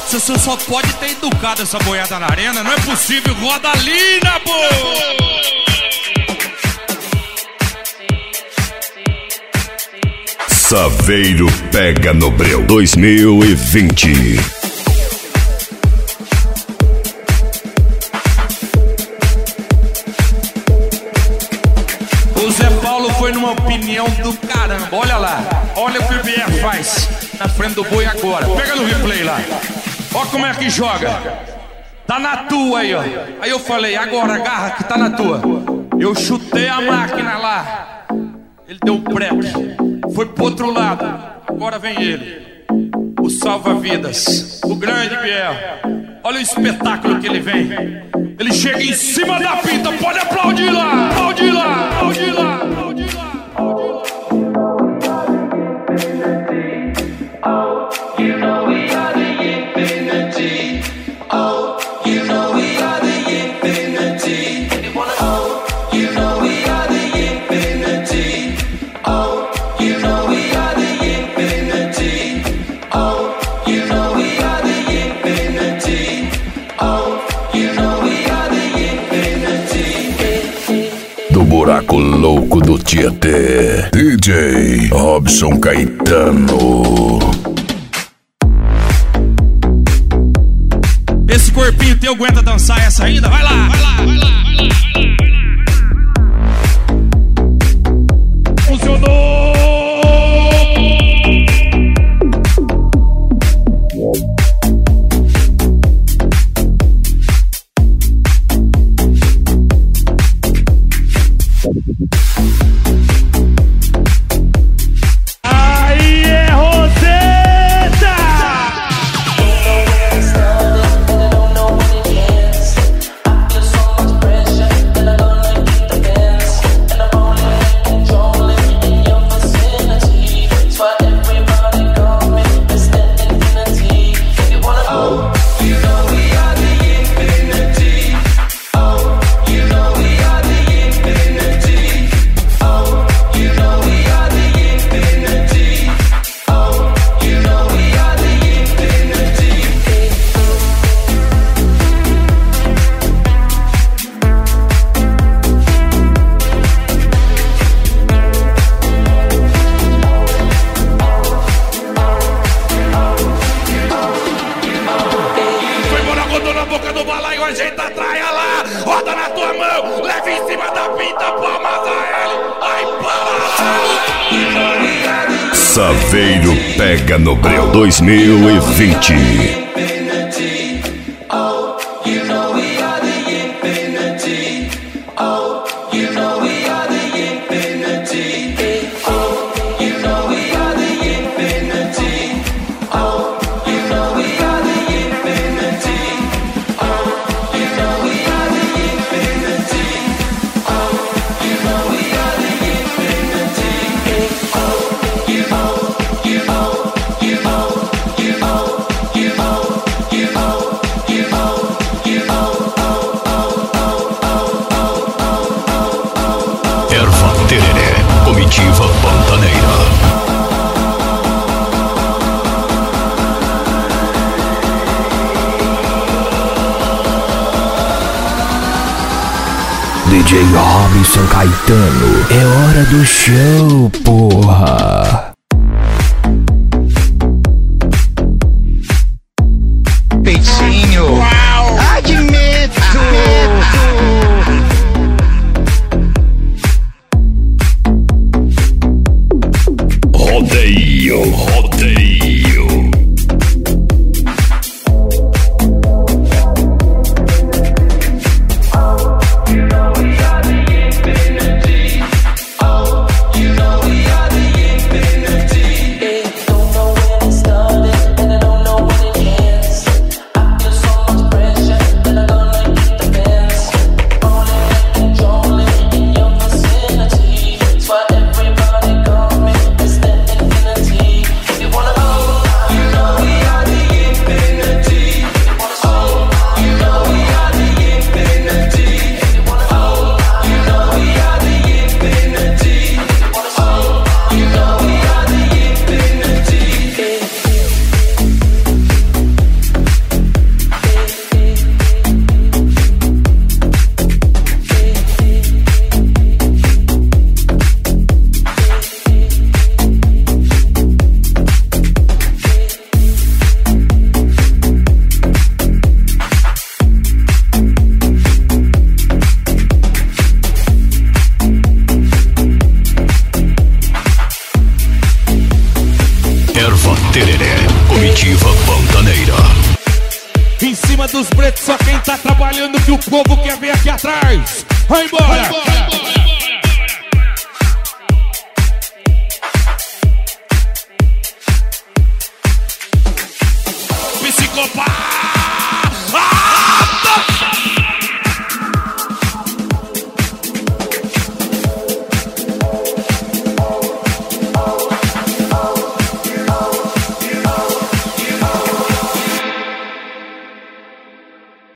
Você só pode ter educado essa boiada na arena. Não é possível, roda ali na boa. Saveiro pega no breu 2020. O Zé Paulo foi numa opinião do caramba. Olha lá, olha o que o Bier faz na frente do boi agora. Pega no replay lá. Olha como é que joga. Tá na tua aí, ó. Aí eu falei, agora agarra que tá na tua. Eu chutei a máquina lá. Ele deu break. Foi pro outro lado. Agora vem ele. O salva-vidas. O grande Bier. Olha o espetáculo que ele vem. Ele chega em cima da pinta. Pode aplaudir lá. Aplaudir lá. Aplaudir lá. Aplaudir lá. Buraco louco do Tietê, DJ Robson Caetano. Esse corpinho teu aguenta dançar essa ainda? Vai lá, vai lá, vai lá, vai lá, vai lá. Funcionou! Saveiro pega no breu 2020. Comitiva Pantaneira. DJ Robson Caetano, é hora do show, porra! Peitinho, admito! Rodeio, rodeio. cima dos pretos, só quem tá trabalhando que o povo quer ver aqui atrás. Vai embora! Psicopata!